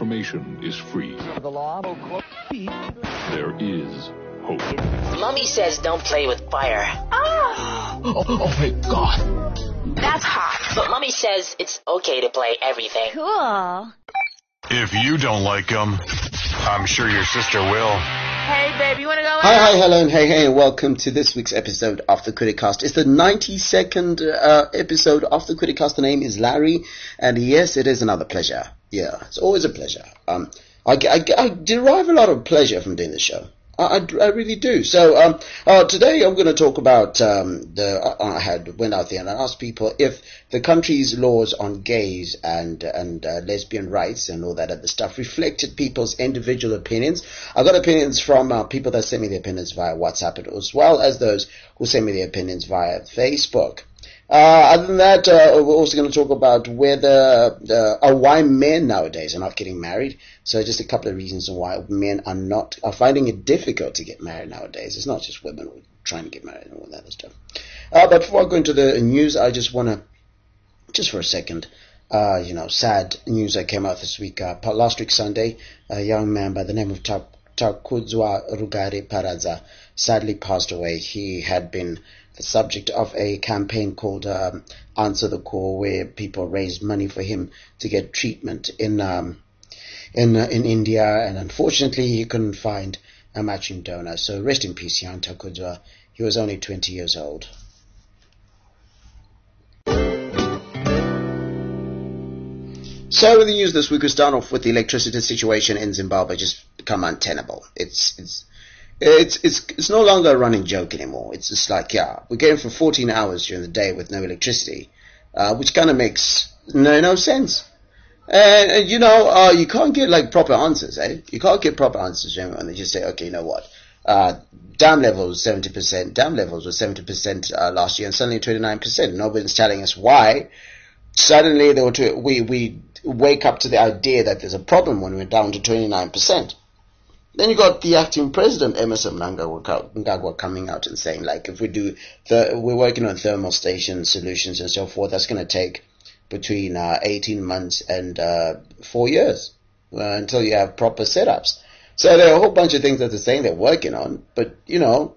information is free. The law. There is hope. Mommy says don't play with fire. Oh my God. That's hot. But Mommy says it's okay to play everything. Cool. If you don't like them, I'm sure your sister will. Hey, babe, you want to go in? Hi, hello, and hey, and welcome to this week's episode of the Criticast. It's the 92nd episode of the Criticast. The name is Larry, and yes, it is another pleasure. Yeah, it's always a pleasure. I derive a lot of pleasure from doing this show. I really do. So today I'm going to talk about I went out there and I asked people if the country's laws on gays and lesbian rights and all that other stuff reflected people's individual opinions. I got opinions from people that send me their opinions via WhatsApp, as well as those who send me their opinions via Facebook. Other than that, we're also going to talk about why men nowadays are not getting married. So just a couple of reasons why men are finding it difficult to get married nowadays. It's not just women who are trying to get married and all that other stuff. But before I go into the news, I just want to, just for a second, sad news that came out this week. Last week Sunday, a young man by the name of Takudzwa Rugare Paradza sadly passed away. He had been the subject of a campaign called Answer the Call, where people raised money for him to get treatment in India, and unfortunately he couldn't find a matching donor. So rest in peace, young Takudzwa. He was only 20 years old. So in the news this week, we start off with the electricity situation in Zimbabwe just become untenable. It's no longer a running joke anymore. It's just like, we're going for 14 hours during the day with no electricity, which kind of makes no sense. And you can't get like proper answers, You can't get proper answers when they just say, okay, you know what? Dam levels 70%. Dam levels were 70% last year, and suddenly 29%. Nobody's telling us why. Suddenly we wake up to the idea that there's a problem when we're down to 29%. Then you got the acting president, Emmerson Mnangagwa, coming out and saying, like, if we're working on thermal station solutions and so forth, that's going to take between 18 months and 4 years until you have proper setups. So there are a whole bunch of things that they're saying they're working on, but, you got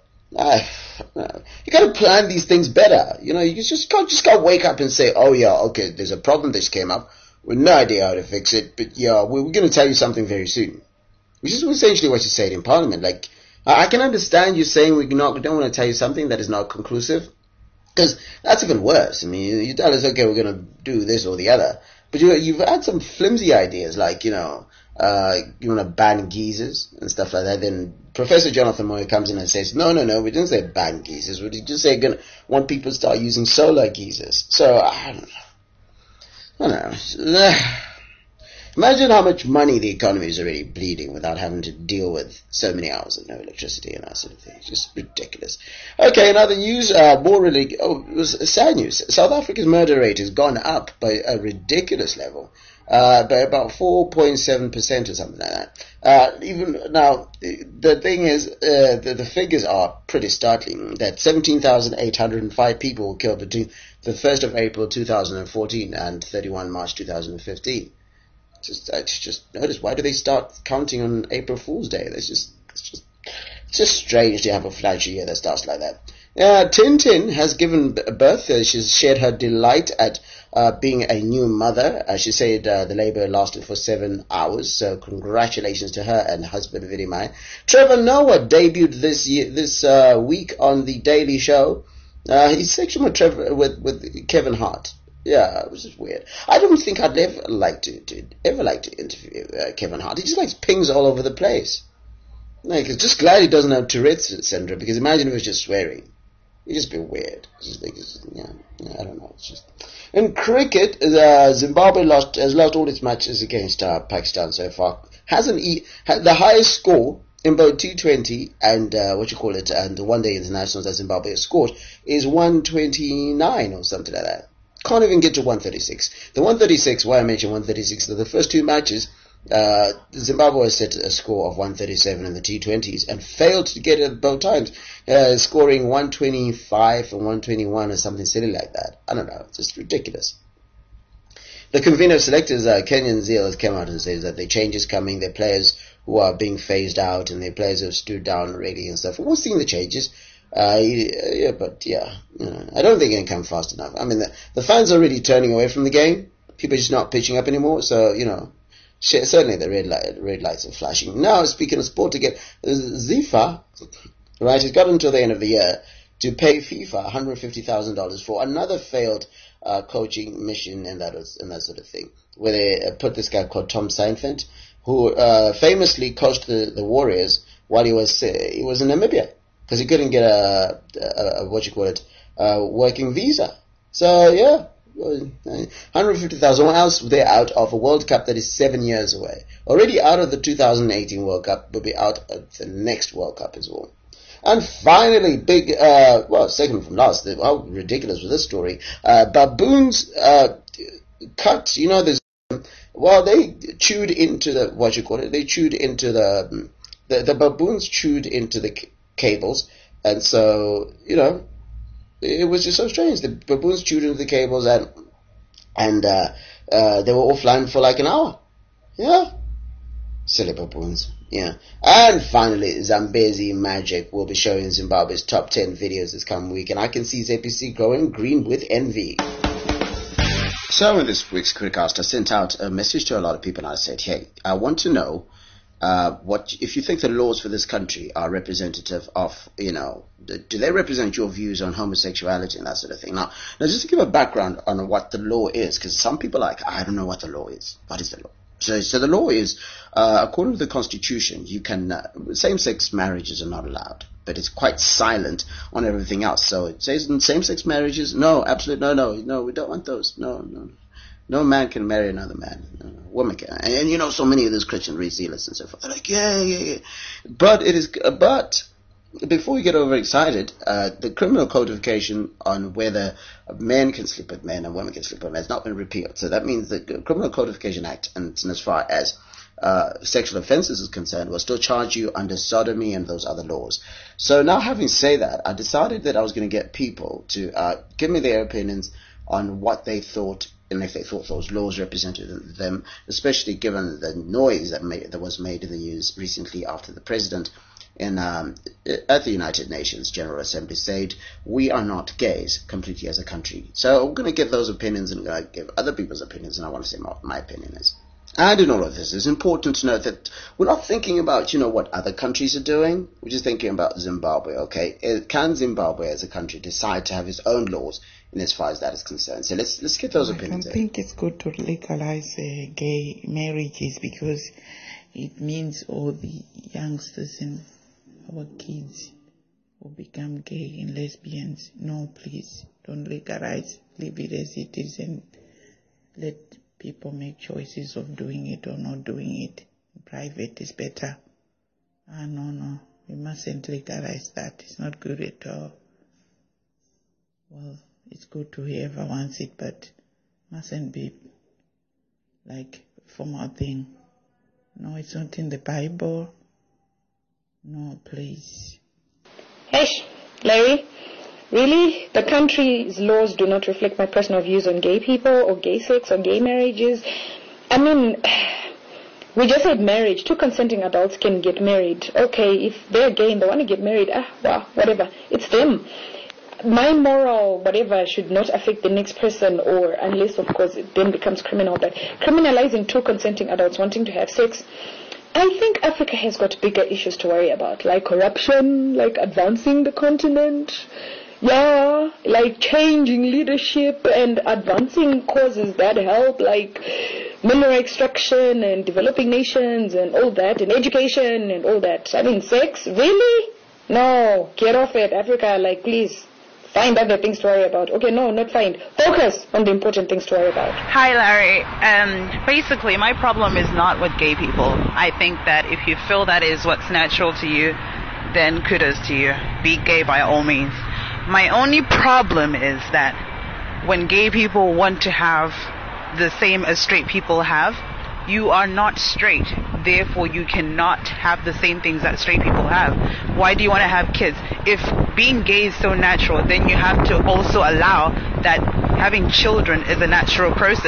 to plan these things better. You just can't wake up and say, oh, yeah, okay, there's a problem that came up. We have no idea how to fix it, but, we're going to tell you something very soon. Which is essentially what you said in Parliament. Like, I can understand you saying we don't want to tell you something that is not conclusive, because that's even worse. I mean, you tell us, okay, we're going to do this or the other, but you've had some flimsy ideas, like, you want to ban geezers and stuff like that. Then Professor Jonathan Moyo comes in and says, no, we didn't say ban geezers. We just say want people to start using solar geezers. So, I don't know. Imagine how much money the economy is already bleeding without having to deal with so many hours of no electricity and that sort of thing. It's just ridiculous. Okay, another news, it was sad news. South Africa's murder rate has gone up by a ridiculous level, by about 4.7% or something like that. Even now, the thing is, the figures are pretty startling, that 17,805 people were killed between the 1st of April 2014 and 31 March 2015. I just noticed, why do they start counting on April Fool's Day? It's just strange to have a financial year that starts like that. Tintin has given birth. She's shared her delight at being a new mother. She said the labor lasted for 7 hours, so congratulations to her and husband Virimai. Trevor Noah debuted this week on The Daily Show. He's section with Kevin Hart. Yeah, it was just weird. I don't think I'd ever like to interview Kevin Hart. He just likes pings all over the place. Like, I'm just glad he doesn't have Tourette's syndrome, because imagine if he was just swearing. It'd just be weird. I don't know. It's just... In cricket, Zimbabwe has lost all its matches against Pakistan so far. Had the highest score in both T20 and and the one-day internationals that Zimbabwe has scored is 129 or something like that. Can't even get to 136. The 136, why I mentioned 136, the first two matches, Zimbabwe has set a score of 137 in the T20s and failed to get it both times, scoring 125 and 121 or something silly like that. I don't know, it's just ridiculous. the convener of selectors, Kenyan Zeal, has come out and says that the change is coming. There are players who are being phased out, and there are players who have stood down already and stuff. We're seeing the changes. I don't think it can come fast enough. I mean, the fans are already turning away from the game. People are just not pitching up anymore. So, certainly the red lights are flashing. Now, speaking of sport again, FIFA, right, has got until the end of the year to pay FIFA $150,000 for another failed coaching mission and that sort of thing, where they put this guy called Tom Seinfeld, who famously coached the Warriors while he was in Namibia, because he couldn't get a working visa. So yeah, 150,000. What else? They're out of a World Cup that is 7 years away. Already out of the 2018 World Cup, will be out of the next World Cup as well. And finally, big, second from last, how ridiculous was this story? Baboons cut, they chewed into the baboons chewed into the cables, and so, it was just so strange. The baboons chewed into the cables, and they were offline for like an hour. Yeah. Silly baboons. Yeah. And finally, Zambezi Magic will be showing Zimbabwe's top 10 videos this coming week, and I can see ZPC growing green with envy. So in this week's Criticast, I sent out a message to a lot of people, and I said, hey, I want to know if you think the laws for this country are representative of, do they represent your views on homosexuality and that sort of thing? Now just to give a background on what the law is, because some people are like, I don't know what the law is. What is the law? So the law is, according to the Constitution, you can, same-sex marriages are not allowed, but it's quite silent on everything else. So it says in same-sex marriages, no, absolutely, no, we don't want those. No man can marry another man. No, woman can. And so many of those Christian zealots and so forth, they're like, yeah. But before we get overexcited, the criminal codification on whether men can sleep with men and women can sleep with men has not been repealed. So that means the Criminal Codification Act, and as far as sexual offences is concerned, will still charge you under sodomy and those other laws. So now, having said that, I decided that I was going to get people to give me their opinions on what they thought, and if they thought those laws represented them, especially given the noise that was made in the news recently after the president at the United Nations General Assembly said, we are not gays completely as a country. So I'm going to give those opinions and give other people's opinions, and I want to say what my opinion is. And in all of this, it's important to note that we're not thinking about, what other countries are doing. We're just thinking about Zimbabwe, okay? Can Zimbabwe as a country decide to have its own laws in as far as that is concerned? So let's get those opinions. I don't think it's good to legalize gay marriages, because it means all the youngsters and our kids will become gay and lesbians. No, please, don't legalize. Leave it as it is and let people make choices of doing it or not doing it. Private is better. No, we mustn't legalize that. It's not good at all. Well, it's good to whoever wants it, but mustn't be like a formal thing. No, it's not in the Bible. No, please. Hey, Larry, really? The country's laws do not reflect my personal views on gay people or gay sex or gay marriages. I mean, we just said marriage. Two consenting adults can get married. Okay, if they're gay and they want to get married, whatever. It's them. My moral whatever should not affect the next person, or unless, of course, it then becomes criminal. But criminalizing two consenting adults wanting to have sex, I think Africa has got bigger issues to worry about, like corruption, like advancing the continent, like changing leadership and advancing causes that help, like mineral extraction and developing nations and all that, and education and all that. I mean, sex? Really? No, get off it, Africa, please. Find other things to worry about. Okay, no, not find. Focus on the important things to worry about. Hi, Larry. Basically, my problem is not with gay people. I think that if you feel that is what's natural to you, then kudos to you. Be gay by all means. My only problem is that when gay people want to have the same as straight people have, you are not straight. Therefore, you cannot have the same things that straight people have. Why do you want to have kids? If being gay is so natural, then you have to also allow that having children is a natural process.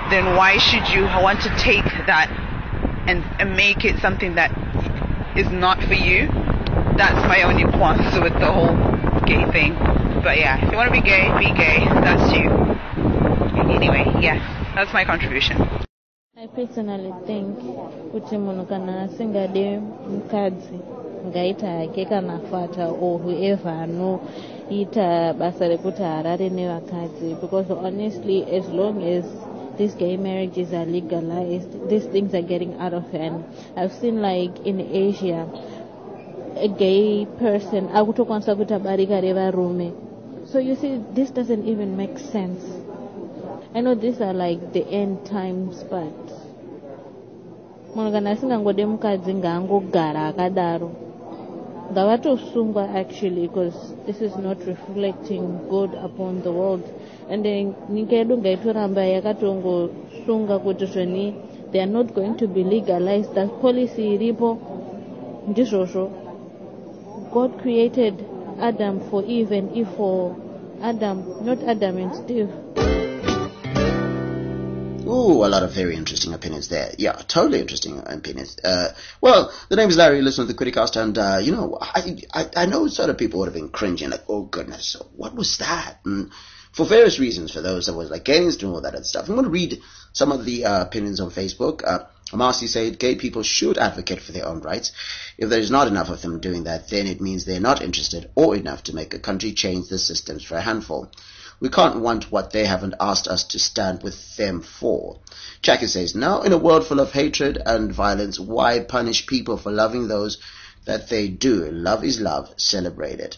then why should you want to take that and make it something that is not for you? That's my only qualms with the whole gay thing. But yeah, if you want to be gay, that's you. Anyway, yeah, that's my contribution. I personally think kuti munhu kana asingade mukadzi ngaita hake kana fata or whoever anoita basa rekuti harare nevakadzi, because honestly, as long as these gay marriages are legalized, these things are getting out of hand. I've seen like in Asia, a gay person akutokwanisa kuita barika revarume. So you see, this doesn't even make sense. I know these are like the end times, but munhu kana asingangode mukadzi ngaangogara akadaro. Ngavatosungwa actually, because this is not reflecting good upon the world. And then nyika yedu ngaitoramba yakatongosunga kuti zveni they are not going to be legalized. That policy iripo ndizvozvo. God created Adam for Eve and Eve for Adam, not Adam and Steve. Ooh, a lot of very interesting opinions there. Yeah, totally interesting opinions. Well, the name is Larry. Listen to the Criticast, and I know sort of people would have been cringing, like, oh goodness, what was that? And for various reasons, for those that was like against and all that other stuff. I'm going to read some of the opinions on Facebook. Marcy said, gay people should advocate for their own rights. If there is not enough of them doing that, then it means they're not interested or enough to make a country change the systems for a handful. We can't want what they haven't asked us to stand with them for. Jackie says, now in a world full of hatred and violence, why punish people for loving those that they do? Love is love. Celebrate it.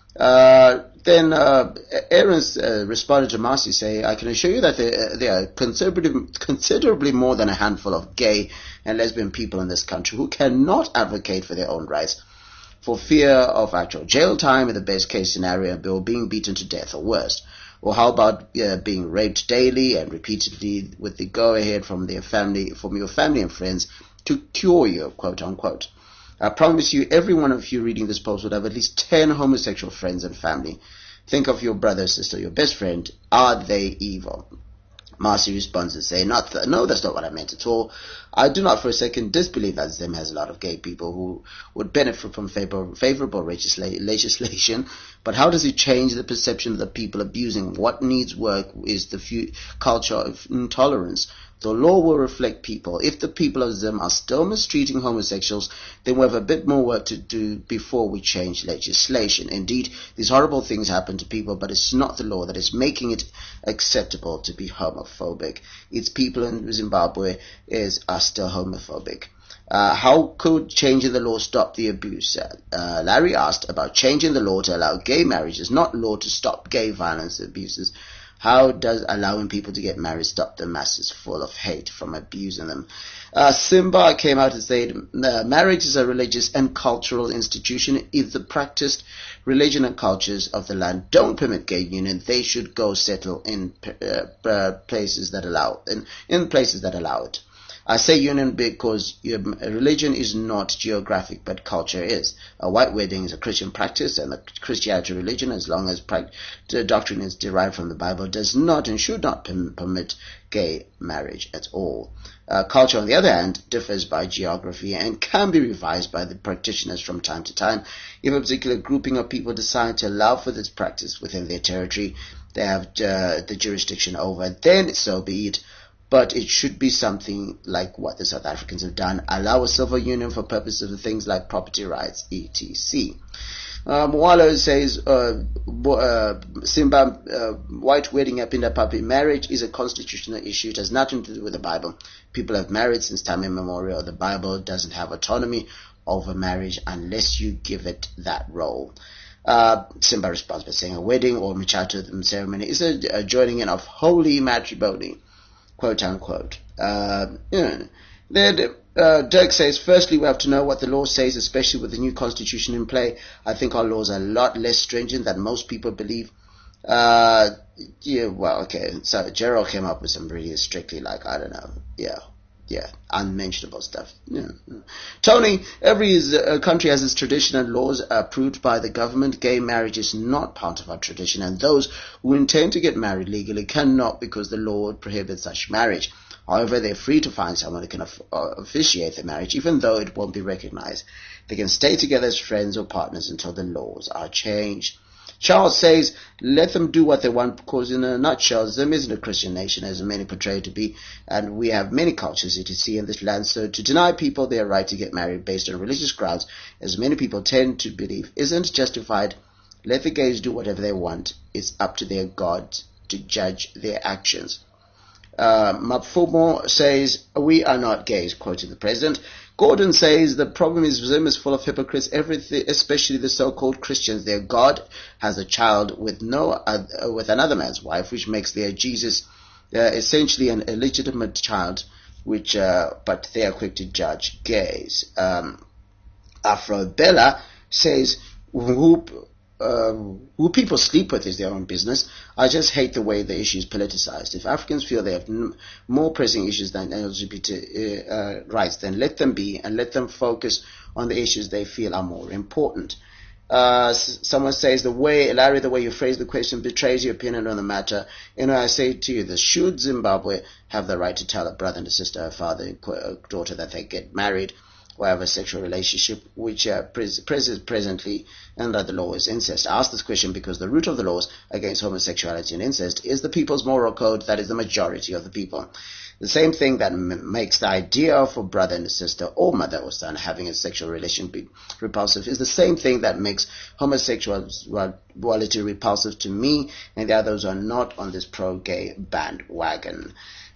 Then Aaron responded to Marcy, saying, I can assure you that there are considerably more than a handful of gay and lesbian people in this country who cannot advocate for their own rights for fear of actual jail time in the best case scenario, or being beaten to death or worse. Or how about being raped daily and repeatedly with the go-ahead from your family and friends to cure you, quote unquote. I promise you, every one of you reading this post would have at least 10 homosexual friends and family. Think of your brother, sister, your best friend. Are they evil? Marcy responds and says, no, that's not what I meant at all. I do not for a second disbelieve that Zim has a lot of gay people who would benefit from favorable legislation, but how does it change the perception of the people abusing? What needs work is the culture of intolerance. The law will reflect people. If the people of Zim are still mistreating homosexuals, then we have a bit more work to do before we change legislation. Indeed, these horrible things happen to people, but it's not the law that is making it acceptable to be homophobic. It's people in Zimbabwe are still homophobic. How could changing the law stop the abuse? Larry asked about changing the law to allow gay marriages, not law to stop gay violence abuses. How does allowing people to get married stop the masses full of hate from abusing them? Simba came out and said, marriage is a religious and cultural institution. If the practiced religion and cultures of the land don't permit gay union, they should go settle in places that allow it. I say union because religion is not geographic, but culture is. A white wedding is a Christian practice, and the Christianity religion, as long as the doctrine is derived from the Bible, does not and should not permit gay marriage at all. Culture, on the other hand, differs by geography and can be revised by the practitioners from time to time. If a particular grouping of people decide to allow for this practice within their territory, they have the jurisdiction over, then so be it. But it should be something like what the South Africans have done, allow a civil union for purposes of things like property rights, etc. Mwalo says, Simba, white wedding, Apinda Papi, marriage is a constitutional issue. It has nothing to do with the Bible. People have married since time immemorial. The Bible doesn't have autonomy over marriage unless you give it that role. Simba responds by saying a wedding or Michato ceremony is a joining in of holy matrimony, quote unquote. Dirk says, firstly, we have to know what the law says, especially with the new constitution in play. I think our laws are a lot less stringent than most people believe. So Gerald came up with some really strictly, like, I don't know, Yeah, unmentionable stuff. Yeah. Tony, every country has its tradition and laws approved by the government. Gay marriage is not part of our tradition, and those who intend to get married legally cannot because the law prohibits such marriage. However, they're free to find someone who can officiate the marriage, even though it won't be recognized. They can stay together as friends or partners until the laws are changed. Charles says, let them do what they want, because in a nutshell, Zim isn't a Christian nation as many portray it to be, and we have many cultures etc. in this land, so to deny people their right to get married based on religious grounds, as many people tend to believe, isn't justified. Let the gays do whatever they want. It's up to their God to judge their actions. Mapfumo says, we are not gays, quoting the president. Gordon says, the problem is Zim is full of hypocrites, everything, especially the so-called Christians. Their God has a child with with another man's wife, which makes their Jesus essentially an illegitimate child, but they are quick to judge gays. Afro Bella says, who people sleep with is their own business. I just hate the way the issue is politicized. If Africans feel they have more pressing issues than LGBT rights, then let them be, and let them focus on the issues they feel are more important. Someone says, Larry, the way you phrase the question betrays your opinion on the matter. I say to you this, should Zimbabwe have the right to tell a brother and a sister, a father, a daughter that they get married, or have a sexual relationship, which presently under the law is incest? I ask this question because the root of the laws against homosexuality and incest is the people's moral code, that is the majority of the people. The same thing that makes the idea of a brother and a sister, or mother or son, having a sexual relation be repulsive is the same thing that makes homosexuality repulsive to me and the others who are not on this pro-gay bandwagon.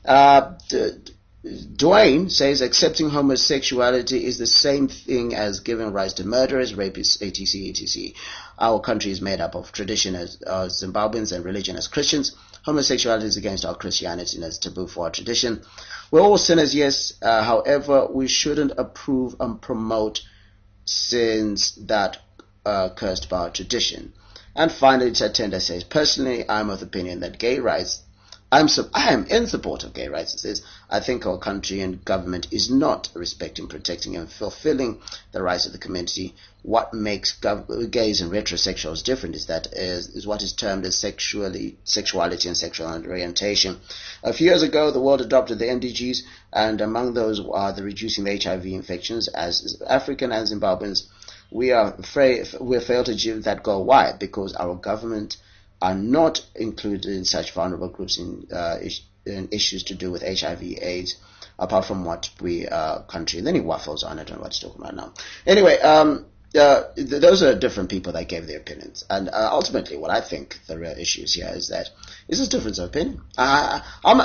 Dwayne says accepting homosexuality is the same thing as giving rise to murderers, rapists, etc. Our country is made up of tradition as Zimbabweans and religion as Christians. Homosexuality is against our Christianity and is taboo for our tradition. We're all sinners, yes. However, we shouldn't approve and promote sins that cursed by our tradition. And finally, Chatenda says, personally, I'm of the opinion that gay rights I am in support of gay rights. It says, I think our country and government is not respecting, protecting, and fulfilling the rights of the community. What makes gays and heterosexuals different is what is termed as sexuality and sexual orientation. A few years ago, the world adopted the MDGs, and among those are the reducing the HIV infections. As African and Zimbabweans, we failed to achieve that goal. Why? Because our government are not included in such vulnerable groups in issues to do with HIV/AIDS, apart from what we country. And then he waffles on. I don't know what he's talking about now. Anyway, those are different people that gave their opinions, and ultimately, what I think the real issues here is that this is difference of opinion. I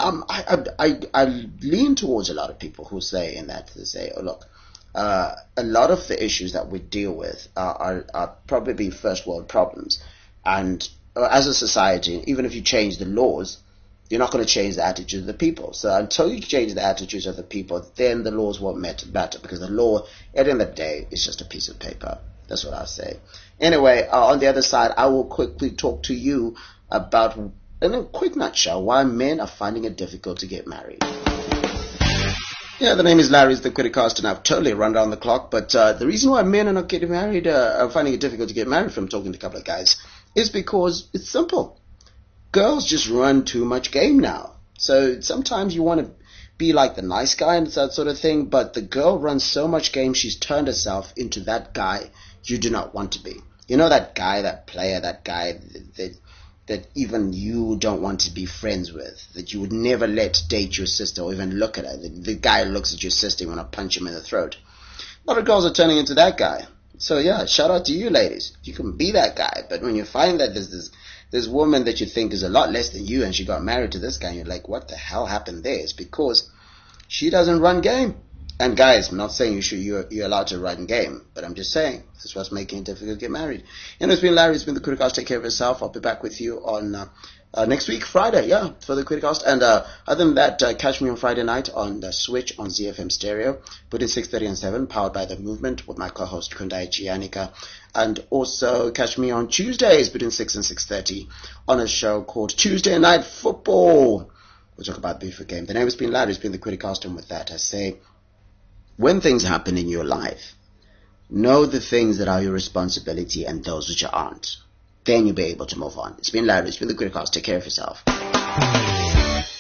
lean towards a lot of people who say oh look, a lot of the issues that we deal with are probably first world problems, and as a society, even if you change the laws, you're not going to change the attitude of the people. So until you change the attitudes of the people, then the laws won't matter, because the law, at the end of the day, is just a piece of paper. That's what I'll say. Anyway, on the other side, I will quickly talk to you about, in a quick nutshell, why men are finding it difficult to get married. Yeah, the name is Larry, it's the Criticast, and I've totally run down the clock, but the reason why men are not getting married, are finding it difficult to get married from talking to a couple of guys, is because it's simple. Girls just run too much game now. So sometimes you want to be like the nice guy and that sort of thing, but the girl runs so much game, she's turned herself into that guy you do not want to be. You know, that guy, that player, that guy that even you don't want to be friends with, that you would never let date your sister or even look at her. The guy looks at your sister, you want to punch him in the throat. A lot of girls are turning into that guy. So yeah, shout out to you ladies. You can be that guy, but when you find that there's this woman that you think is a lot less than you and she got married to this guy, and you're like, what the hell happened there? It's because she doesn't run game. And guys, I'm not saying you're allowed to run game, but I'm just saying this is what's making it difficult to get married. It's been Larry, it's been the Criticast. Take care of yourself. I'll be back with you on next week, Friday, for the Criticast. And other than that, catch me on Friday night on the Switch on ZFM Stereo, between 6:30 and 7, powered by The Movement, with my co-host Kundai Giannika. And also catch me on Tuesdays between 6 and 6:30 on a show called Tuesday Night Football, We'll talk about Beautiful Game. The name has been Larry. It's been the Criticast, and with that I say, when things happen in your life, know the things that are your responsibility and those which aren't. Then you'll be able to move on. It's been Larry. It's been the Criticast. Take care of yourself.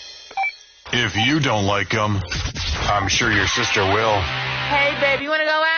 If you don't like them, I'm sure your sister will. Hey, babe, you want to go out?